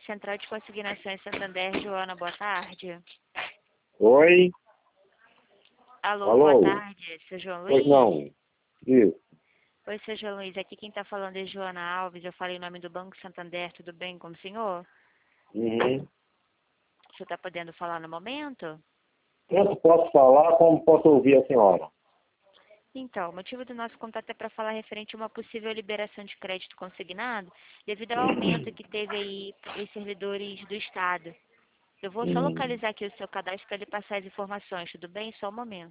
Central de Consignações Santander, Joana, boa tarde. Oi? Alô, Alô? boa tarde, seu João Luiz? Pois não. Isso. Oi, seu João Luiz, aqui quem está falando é Joana Alves, eu falei em nome do Banco Santander, tudo bem com o senhor? Uhum. O senhor está podendo falar no momento? Tanto posso falar como posso ouvir a senhora. Então, o motivo do nosso contato é para falar referente a uma possível liberação de crédito consignado devido ao aumento que teve aí os servidores do Estado. Eu vou só Hum. localizar aqui o seu cadastro para lhe passar as informações, tudo bem? Só um momento.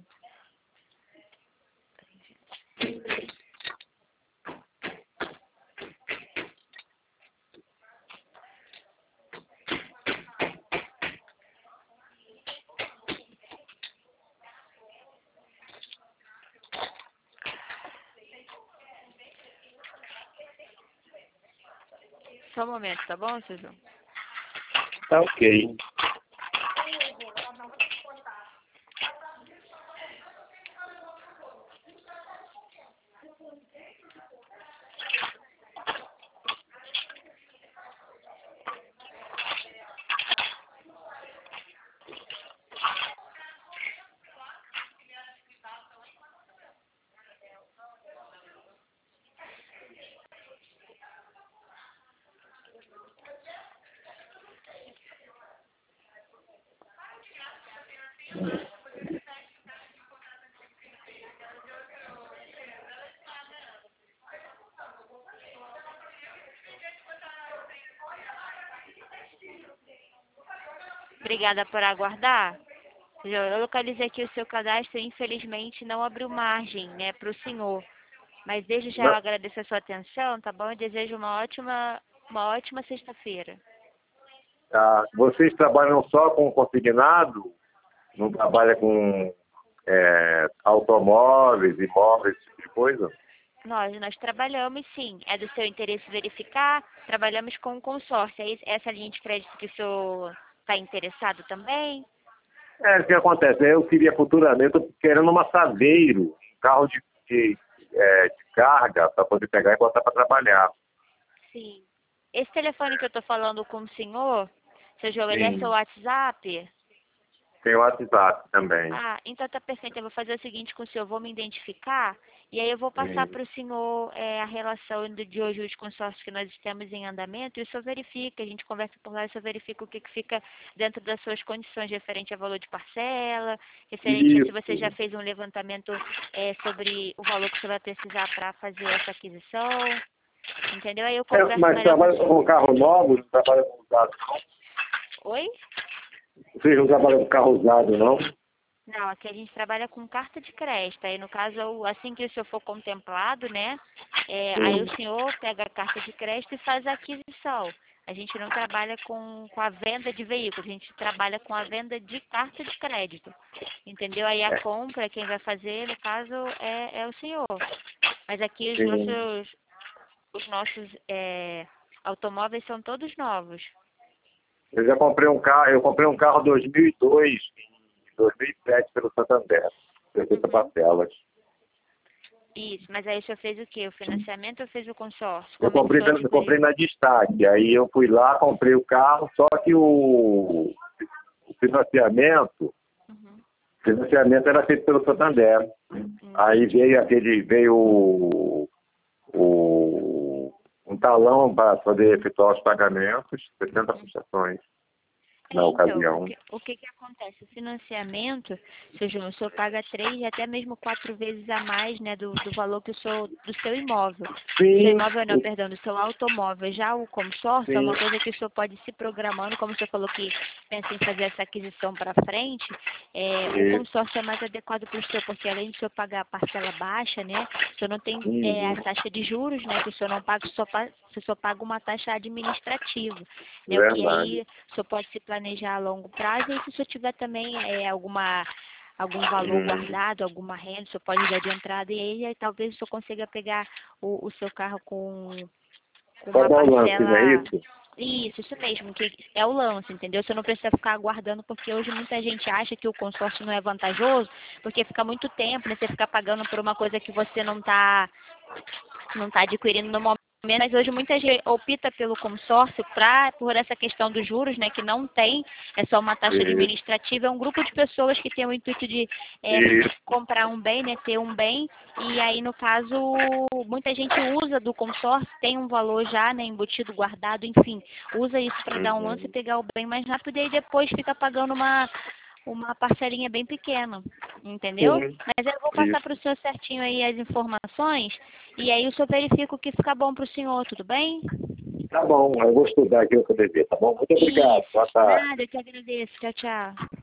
Só um momento, tá bom, seu João? Tá ok. Obrigada por aguardar. Eu localizei aqui o seu cadastro e infelizmente não abriu margem, né, para o senhor. Mas desde já eu Não. agradeço a sua atenção, tá bom? Eu desejo uma ótima sexta-feira. Tá. Vocês trabalham só com consignado? Não trabalham com automóveis, imóveis, esse tipo de coisa? Nós trabalhamos sim. É do seu interesse verificar? Trabalhamos com um consórcio. É essa linha de crédito que o senhor está interessado também? O que acontece? Eu queria futuramente, eu tô querendo uma Saveiro, um carro de carga para poder pegar e botar para trabalhar. Sim. Esse telefone que eu estou falando com o senhor, seu João, ele é seu Sim. WhatsApp? Tem o WhatsApp também. Ah, então tá perfeito. Eu vou fazer o seguinte com o senhor, eu vou me identificar e aí eu vou passar Sim. para o senhor a relação de hoje os consórcios que nós temos em andamento e o senhor verifica, a gente conversa por lá e o senhor verifica o que fica dentro das suas condições referente a valor de parcela, referente a se você já Isso. fez um levantamento sobre o valor que você vai precisar para fazer essa aquisição, entendeu? Aí eu converso Mas melhor com o trabalha senhor. com carro novo, não trabalha com usado, não? Oi? Vocês não trabalham com carro usado, não? Não, aqui a gente trabalha com carta de crédito. Aí, no caso, assim que o senhor for contemplado, né? Aí o Sim. senhor pega a carta de crédito e faz a aquisição. A gente não trabalha com a venda de veículos, a gente trabalha com a venda de carta de crédito. Entendeu? Aí a É, compra, quem vai fazer, no caso, é o senhor. Mas aqui sim. os nossos automóveis são todos novos. Eu já comprei um carro, eu comprei um carro 2002, em 2007 pelo Santander. 60 Uhum. parcelas. Isso, mas aí o senhor fez o quê? O financiamento ou fez o consórcio? Eu comprei, Começou a comprei adquirir? na Destaque. Aí eu fui lá, comprei o carro, só que o financiamento, Uhum. o financiamento era feito pelo Santander. Aí Entendi. veio um talão para poder efetuar os pagamentos, 60 Uhum. prestações na Então, ocasião. o que que acontece? O financiamento, seu João, o senhor paga 3 e até mesmo 4 vezes a mais, né, do valor que do seu imóvel. Do seu Sim, imóvel não, perdão, do seu automóvel. Já o consórcio é sim, uma coisa que o senhor pode ir se programando, como o senhor falou que pensa em fazer essa aquisição para frente, o sim. consórcio é mais adequado para o senhor, porque além de o senhor pagar a parcela baixa, né, o senhor não tem a Uhum. taxa de juros, né, que o senhor não paga, o senhor paga uma taxa administrativa, né, o que Verdade. aí o senhor pode se planejar a longo prazo e se o senhor tiver também algum valor Hum. guardado, alguma renda, o senhor pode dar de entrada e aí talvez o senhor consiga pegar o seu carro com Só uma dar o lance, não é parcela. isso? Isso mesmo, que é o lance, entendeu? Você não precisa ficar aguardando, porque hoje muita gente acha que o consórcio não é vantajoso, porque fica muito tempo, né? Você ficar pagando por uma coisa que você não tá adquirindo no momento. mas hoje muita gente opta pelo consórcio por essa questão dos juros, né, que não tem, é só uma taxa administrativa, é um grupo de pessoas que tem o intuito de comprar um bem, né, ter um bem, e aí no caso muita gente usa do consórcio, tem um valor já, né, embutido, guardado, enfim, usa isso para dar um lance e pegar o bem mais rápido e aí depois fica pagando uma parcelinha bem pequena, entendeu? Mas eu vou passar para o senhor certinho aí as informações e aí o senhor verifica o que fica bom para o senhor, tudo bem? Tá bom, eu vou estudar aqui o que eu dever, tá bom? Muito obrigado. Isso, Boa tarde. nada, eu que agradeço. Tchau, tchau.